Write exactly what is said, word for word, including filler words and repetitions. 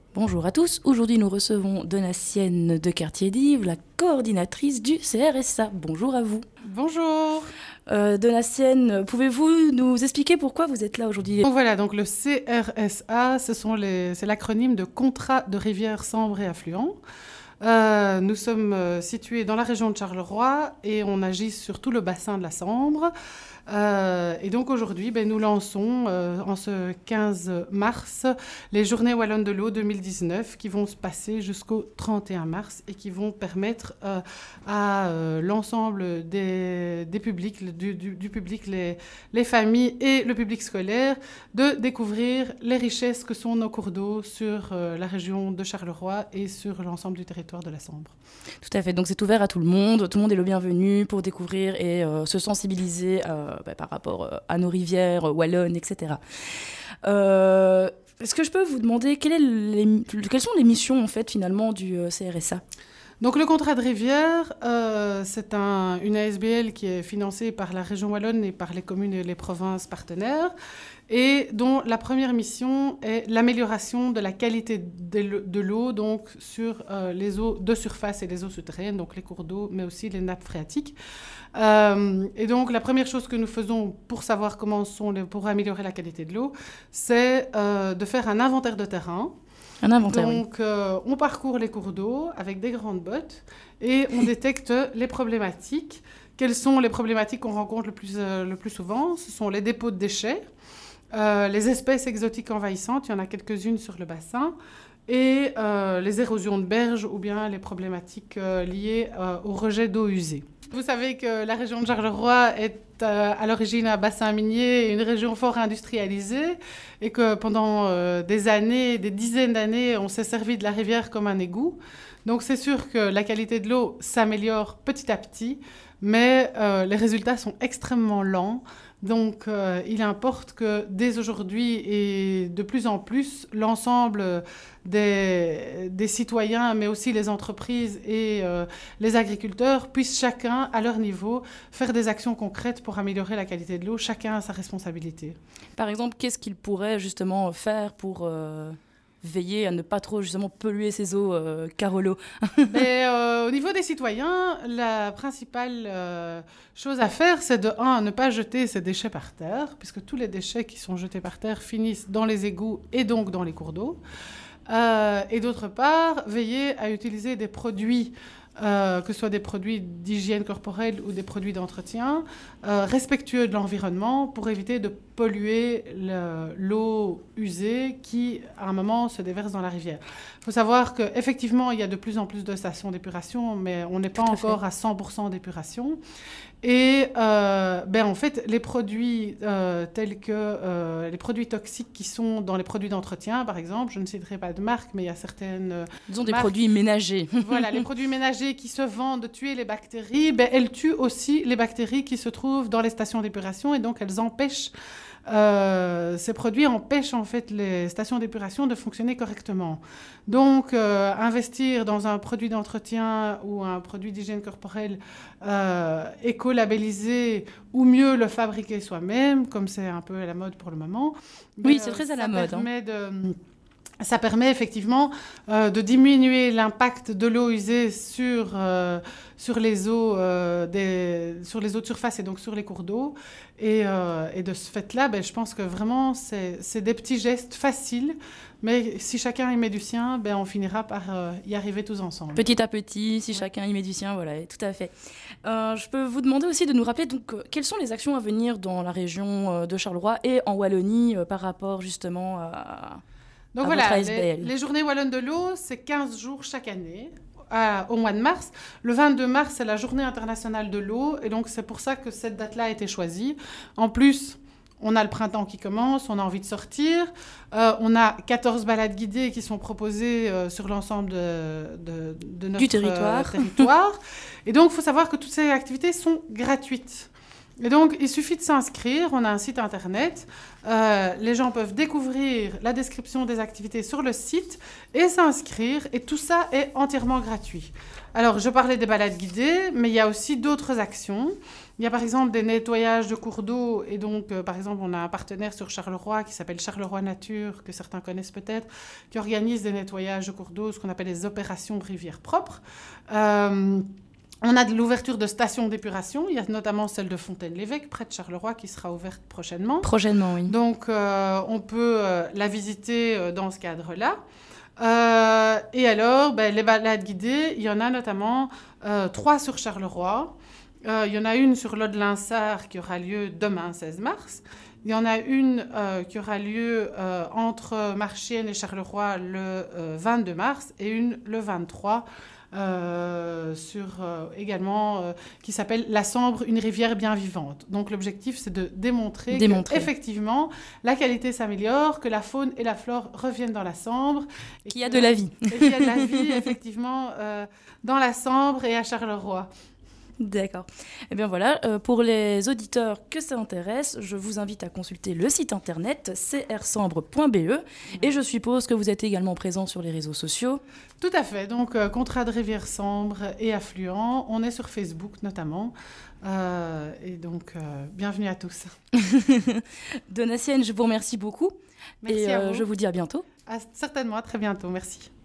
Bonjour à tous, aujourd'hui nous recevons Donatienne de Cartier-d'Yves, la coordinatrice du C R S A. Bonjour à vous. Bonjour. Euh, Donatienne, pouvez-vous nous expliquer pourquoi vous êtes là aujourd'hui ? Donc voilà, donc le C R S A, ce sont les, c'est l'acronyme de Contrat de rivière Sambre et affluents. Euh, nous sommes euh, situés dans la région de Charleroi et on agit sur tout le bassin de la Sambre. Euh, et donc aujourd'hui, ben, nous lançons euh, en ce quinze mars les Journées Wallonnes de l'eau deux mille dix-neuf qui vont se passer jusqu'au trente et un mars et qui vont permettre euh, à euh, l'ensemble des, des publics, du, du, du public, les, les familles et le public scolaire de découvrir les richesses que sont nos cours d'eau sur euh, la région de Charleroi et sur l'ensemble du territoire de la Sambre. Tout à fait, donc c'est ouvert à tout le monde, tout le monde est le bienvenu pour découvrir et euh, se sensibiliser euh, bah, par rapport euh, à nos rivières euh, wallonnes, et cetera. Euh, est-ce que je peux vous demander quelle est les, quelles sont les missions en fait finalement du euh, C R S A ? Donc le contrat de rivière, euh, c'est un, une A S B L qui est financée par la région wallonne et par les communes et les provinces partenaires et dont la première mission est l'amélioration de la qualité de l'eau donc sur euh, les eaux de surface et les eaux souterraines, donc les cours d'eau, mais aussi les nappes phréatiques. Euh, et donc la première chose que nous faisons pour savoir comment sont les, pour améliorer la qualité de l'eau, c'est euh, de faire un inventaire de terrain. Un inventaire, Donc, oui. euh, on parcourt les cours d'eau avec des grandes bottes et on détecte les problématiques. Quelles sont les problématiques qu'on rencontre le plus, euh, le plus souvent ? Ce sont les dépôts de déchets, euh, les espèces exotiques envahissantes, il y en a quelques-unes sur le bassin, et euh, les érosions de berges ou bien les problématiques euh, liées euh, au rejet d'eau usée. Vous savez que la région de Charleroi est euh, à l'origine un bassin minier et une région fort industrialisée et que pendant euh, des années, des dizaines d'années, on s'est servi de la rivière comme un égout. Donc c'est sûr que la qualité de l'eau s'améliore petit à petit, mais euh, les résultats sont extrêmement lents. Donc, euh, il importe que dès aujourd'hui et de plus en plus, l'ensemble des, des citoyens, mais aussi les entreprises et euh, les agriculteurs, puissent chacun, à leur niveau, faire des actions concrètes pour améliorer la qualité de l'eau, chacun à sa responsabilité. Par exemple, qu'est-ce qu'ils pourraient justement faire pour... Euh... veiller à ne pas trop justement polluer ces eaux euh, Carolo. Mais, euh, au niveau des citoyens, la principale euh, chose à faire, c'est de un, ne pas jeter ces déchets par terre, puisque tous les déchets qui sont jetés par terre finissent dans les égouts et donc dans les cours d'eau. Euh, et d'autre part, veiller à utiliser des produits Euh, que ce soit des produits d'hygiène corporelle ou des produits d'entretien, euh, respectueux de l'environnement pour éviter de polluer le, l'eau usée qui, à un moment, se déverse dans la rivière. Il faut savoir qu'effectivement, il y a de plus en plus de stations d'épuration, mais on n'est pas Tout à encore fait. à cent pour cent d'épuration. Et euh, ben, en fait, les produits euh, tels que euh, les produits toxiques qui sont dans les produits d'entretien, par exemple, je ne citerai pas de marque, mais il y a certaines euh, Disons des marques, produits ménagers. Voilà, les produits ménagers qui se vendent de tuer les bactéries, ben, elles tuent aussi les bactéries qui se trouvent dans les stations d'épuration et donc elles empêchent, euh, ces produits empêchent en fait les stations d'épuration de fonctionner correctement. Donc, euh, investir dans un produit d'entretien ou un produit d'hygiène corporelle euh, éco-labellisé ou mieux le fabriquer soi-même, comme c'est un peu à la mode pour le moment. Oui, ben, c'est très à la ça mode. Permet Hein. de... Ça permet effectivement euh, de diminuer l'impact de l'eau usée sur, euh, sur, les eaux, euh, des, sur les eaux de surface et donc sur les cours d'eau. Et, euh, et de ce fait-là, ben, je pense que vraiment, c'est, c'est des petits gestes faciles. Mais si chacun y met du sien, ben, on finira par euh, y arriver tous ensemble. Petit à petit, si ouais. chacun y met du sien, voilà, tout à fait. Euh, je peux vous demander aussi de nous rappeler donc, euh, quelles sont les actions à venir dans la région euh, de Charleroi et en Wallonie euh, par rapport justement à... Donc voilà, les, les Journées Wallonnes de l'eau, c'est quinze jours chaque année, à, au mois de mars. Le vingt-deux mars, c'est la Journée internationale de l'eau, et donc c'est pour ça que cette date-là a été choisie. En plus, on a le printemps qui commence, on a envie de sortir. Euh, on a quatorze balades guidées qui sont proposées euh, sur l'ensemble de, de, de notre du territoire. Euh, territoire. Et donc, il faut savoir que toutes ces activités sont gratuites. Et donc, il suffit de s'inscrire. On a un site internet. Euh, les gens peuvent découvrir la description des activités sur le site et s'inscrire. Et tout ça est entièrement gratuit. Alors, je parlais des balades guidées, mais il y a aussi d'autres actions. Il y a par exemple des nettoyages de cours d'eau. Et donc, euh, par exemple, on a un partenaire sur Charleroi qui s'appelle Charleroi Nature, que certains connaissent peut-être, qui organise des nettoyages de cours d'eau, ce qu'on appelle les opérations rivières propres. Euh, On a de l'ouverture de stations d'épuration. Il y a notamment celle de Fontaine-l'Évêque, près de Charleroi, qui sera ouverte prochainement. Prochainement, oui. Donc, euh, on peut euh, la visiter euh, dans ce cadre-là. Euh, et alors, ben, les balades guidées, il y en a notamment euh, trois sur Charleroi. Euh, il y en a une sur l'Aude-Linsart qui aura lieu demain, seize mars. Il y en a une euh, qui aura lieu euh, entre Marchienne et Charleroi le euh, vingt-deux mars et une le vingt-trois Euh, sur euh, également euh, qui s'appelle La Sambre, une rivière bien vivante. Donc l'objectif, c'est de démontrer, démontrer. qu'effectivement la qualité s'améliore, que la faune et la flore reviennent dans la Sambre, qu'il y a de la vie. Et qu'il y a de la vie effectivement euh, dans la Sambre et à Charleroi. D'accord. Eh bien voilà, euh, pour les auditeurs que ça intéresse, je vous invite à consulter le site internet c r sambre point b e et je suppose que vous êtes également présent sur les réseaux sociaux. Tout à fait, donc euh, contrat de rivière Sambre et affluent, on est sur Facebook notamment, euh, et donc euh, bienvenue à tous. Donatienne, je vous remercie beaucoup. Merci et à euh, vous. Je vous dis à bientôt. À, certainement, à très bientôt, merci.